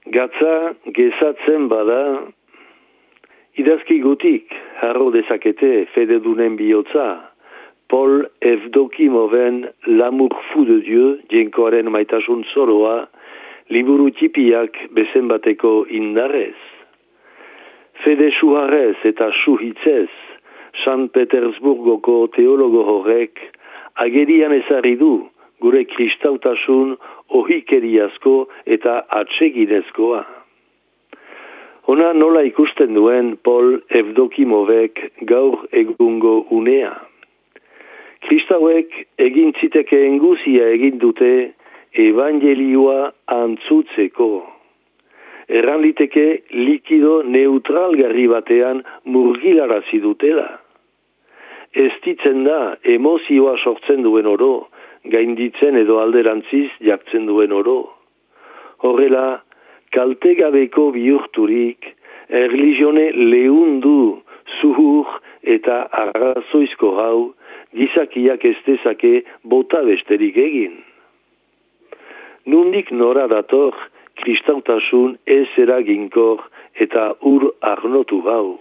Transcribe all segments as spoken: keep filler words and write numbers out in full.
Gatza gezatzen bada, idazki gutik harro dezakete fededunen bihotza, Paul Evdokimoven L'amour fou de Dieu, jenkoaren maitasun zoroa, liburu tipiak bezen bateko indarrez. Fede suharrez eta suhitzez, San Petersburgoko teologo horrek, agerian ezarri du gure kristautasun ohikeriazko eta atseginezkoa. Ona nola ikusten duen Paul Evdokimovek gaur egungo unea. Kristauek egin zitekeen guzia egin dute evangelioa antzutzeko. Erran liteke likido neutralgarri batean murgilarazi dutela. Ez ditzen da emozioa sortzen duen oro, gainditzen edo alderantziz jaktzen duen oro. Horrela, kaltegabeko bihurturik, erligione lehundu, zuhur eta arrazoizko hau, gizakiak ez dezake bota besterik egin. Nundik nora dator, kristautasun ez eraginkor eta ur arnotu hau.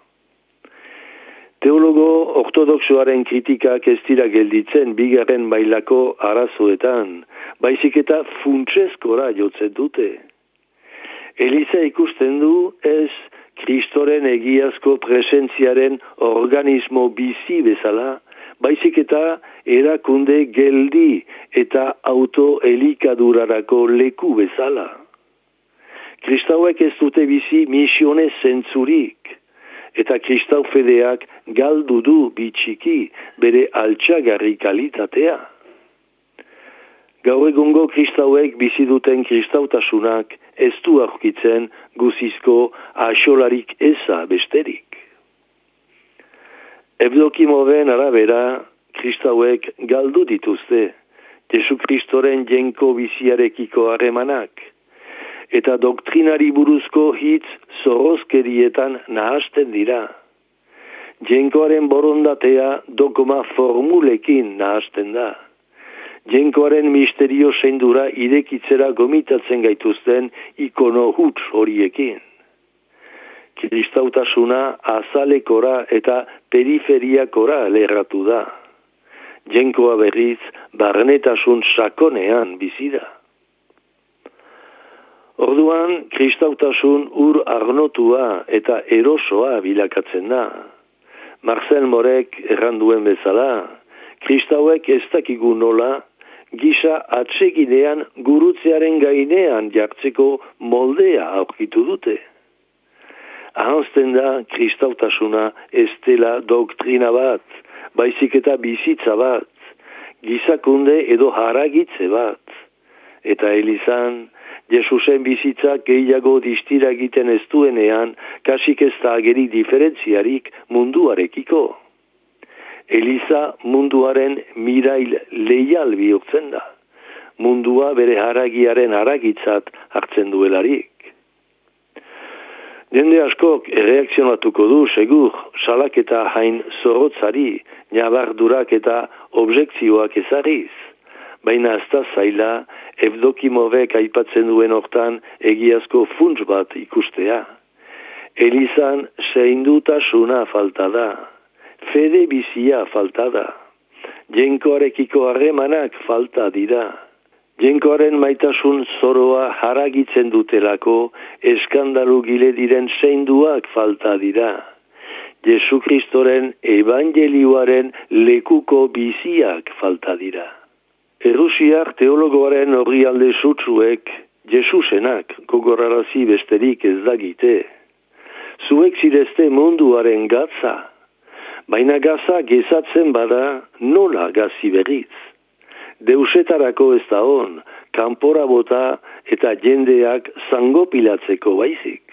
Teologo ortodoxoaren kritikak ez dira gelditzen bigarren mailako arazoetan, baizik eta funtsezkora jotzen dute. Eliza ikusten du ez Kristoren egiazko presentziaren organismo bizi bezala, baizik eta erakunde geldi eta autoelikadurarako leku bezala. Kristauek ez dute bizi misione zentzurik, eta kristau fedeak galdu du bitxiki bere altxagarri kalitatea. Gaur egungo kristauek bizi duten kristautasunak ez du aurkitzen guzizko axolarik eza besterik. Evdokimoven arabera, kristauek galdu dituzte, Jesu Kristoren jenko biziarekiko harremanak, eta doktrinari buruzko hitz zorrozkerietan nahasten dira. Jenkoaren borondatea dokoma formulekin nahasten da. Jenkoaren misterio zeindura irekitzera gomitatzen gaituzten ikono huts horiekin. Kristautasuna azalekora eta periferiakora lerratu da. Jenkoa berriz barnetasun sakonean bizi da. Orduan, kristautasun ur arnotua eta erosoa bilakatzen da. Marcel Morek erranduen bezala, kristauek ez dakigu nola, gisa atseginean gurutzearen gainean jartzeko moldea aurkitu dute. Ahanzten da kristautasuna ez dela doktrina bat, baizik eta bizitza bat, gizakunde edo haragitze bat. Eta Elizan, Jesusen bizitza gehiago distira egiten ez duenean, kasik ez da ageri diferentziarik munduarekiko. Eliza munduaren mirail leial bihurtzen da. Mundua bere haragiaren haragitzat hartzen duelarik. Jende askok erreakzionatuko du, segur, salaketa hain zorrotzari, nabardurak eta objekzioak ezariz. Baina ez da zaila, Evdokimovek aipatzen duen hortan egiazko funts bat ikustea. Elizan seindutasuna falta da, fede bizia falta da, jenkoarekiko harremanak falta dira. Jenkoaren maitasun zoroa haragitzen dutelako eskandalu gile diren seinduak falta dira. Jesu Kristoren evangelioaren lekuko biziak falta dira. Errusiar teologoaren horri alde sutsuek Jesusenak gogorarazi besterik ez dagite. Zuek zirezte munduaren gatza, baina gaza gezatzen bada nola gazi berriz. Deusetarako ez da on, kanpora bota eta jendeak zangopilatzeko baizik.